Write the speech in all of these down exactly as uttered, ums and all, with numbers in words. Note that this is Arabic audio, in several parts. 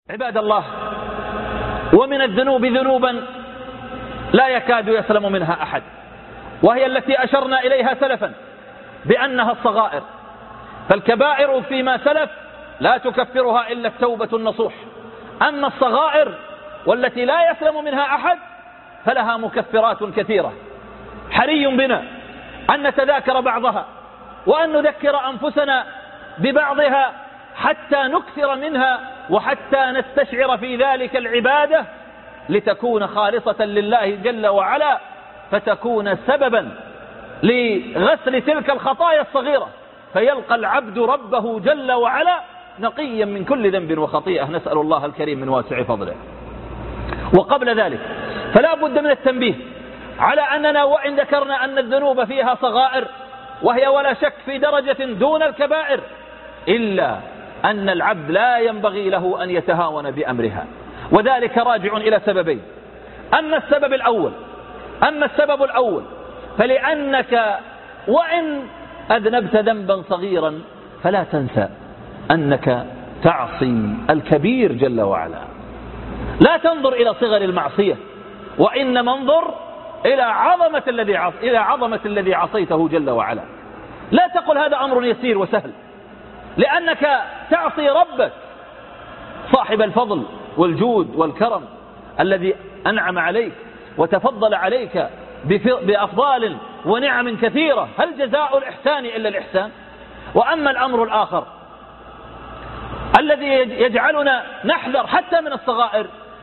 عباد الله، ومن الذنوب ذنوبا لا يكاد يسلم منها أحد، وهي التي أشرنا إليها سلفا بأنها الصغائر. فالكبائر فيما سلف لا تكفرها إلا التوبة النصوح، أما الصغائر والتي لا يسلم منها أحد فلها مكفرات كثيرة. حري بنا أن نتذاكر بعضها وأن نذكر أنفسنا ببعضها حتى نكثر منها، وحتى نستشعر في ذلك العبادة لتكون خالصة لله جل وعلا، فتكون سببا لغسل تلك الخطايا الصغيرة، فيلقى العبد ربه جل وعلا نقيا من كل ذنب وخطيئة، نسأل الله الكريم من واسع فضله. وقبل ذلك فلا بد من التنبيه على أننا وإن ذكرنا أن الذنوب فيها صغائر وهي ولا شك في درجة دون الكبائر، إلا أن العبد لا ينبغي له أن يتهاون بأمرها، وذلك راجع إلى سببين. أما السبب الأول أما السبب الأول فلأنك وإن أذنبت ذنبا صغيرا فلا تنسى أنك تعصي الكبير جل وعلا. لا تنظر إلى صغر المعصية، وإنما انظر إلى عظمة الذي عص... إلى عظمة الذي عصيته جل وعلا. لا تقل هذا أمر يسير وسهل، لأنك تعصي ربك صاحب الفضل والجود والكرم الذي أنعم عليك وتفضل عليك بأفضال ونعم كثيرة. هل جزاء الإحسان إلا الإحسان؟ وأما الأمر الآخر الذي يجعلنا نحذر حتى من الصغائر،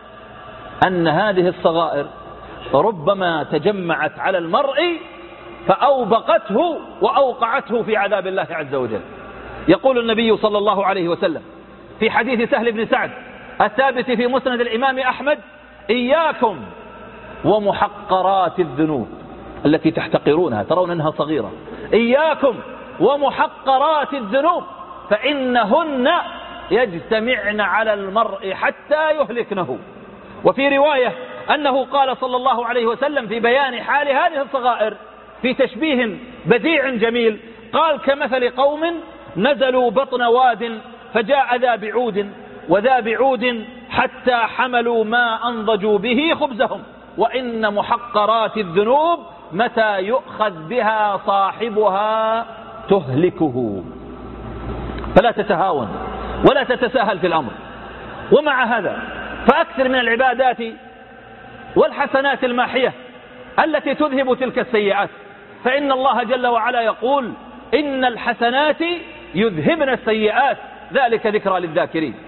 أن هذه الصغائر ربما تجمعت على المرء فأوبقته وأوقعته في عذاب الله عز وجل. يقول النبي صلى الله عليه وسلم في حديث سهل بن سعد الثابت في مسند الإمام أحمد: إياكم ومحقرات الذنوب التي تحتقرونها، ترون أنها صغيرة. إياكم ومحقرات الذنوب فإنهن يجتمعن على المرء حتى يهلكنه. وفي رواية أنه قال صلى الله عليه وسلم في بيان حال هذه الصغائر في تشبيه بديع جميل، قال: كمثل قوم نزلوا بطن واد فجاء ذا بعود وذا بعود حتى حملوا ما أنضجوا به خبزهم، وإن محقرات الذنوب متى يؤخذ بها صاحبها تهلكه. فلا تتهاون ولا تتساهل في الأمر. ومع هذا فأكثر من العبادات والحسنات الماحية التي تذهب تلك السيئات، فإن الله جل وعلا يقول: إن الحسنات يذهبن السيئات ذلك ذكرى للذاكرين.